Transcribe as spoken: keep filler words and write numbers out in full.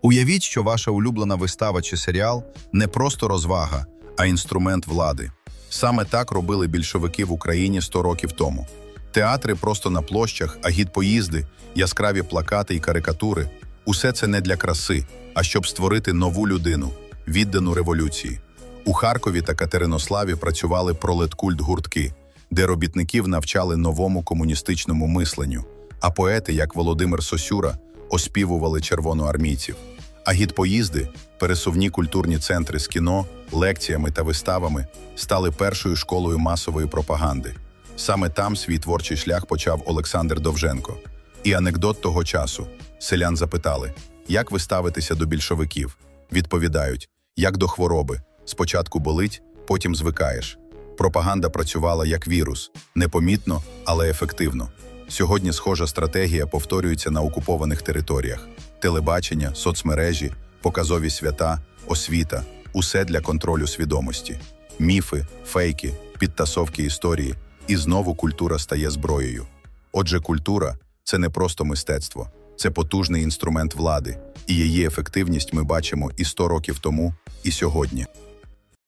Уявіть, що ваша улюблена вистава чи серіал не просто розвага, а інструмент влади. Саме так робили більшовики в Україні сто років тому. Театри просто на площах, а гідпоїзди, яскраві плакати і карикатури – усе це не для краси, а щоб створити нову людину, віддану революції. У Харкові та Катеринославі працювали пролеткульт-гуртки, де робітників навчали новому комуністичному мисленню, а поети, як Володимир Сосюра, оспівували червоноармійців. А гідпоїзди, пересувні культурні центри з кіно, лекціями та виставами, стали першою школою масової пропаганди. Саме там свій творчий шлях почав Олександр Довженко. І анекдот того часу. Селян запитали, як ви ставитеся до більшовиків? Відповідають, як до хвороби. Спочатку болить, потім звикаєш. Пропаганда працювала як вірус. Непомітно, але ефективно. Сьогодні схожа стратегія повторюється на окупованих територіях. Телебачення, соцмережі, показові свята, освіта – усе для контролю свідомості. Міфи, фейки, підтасовки історії. І знову культура стає зброєю. Отже, культура – це не просто мистецтво. Це потужний інструмент влади. І її ефективність ми бачимо і сто років тому, і сьогодні.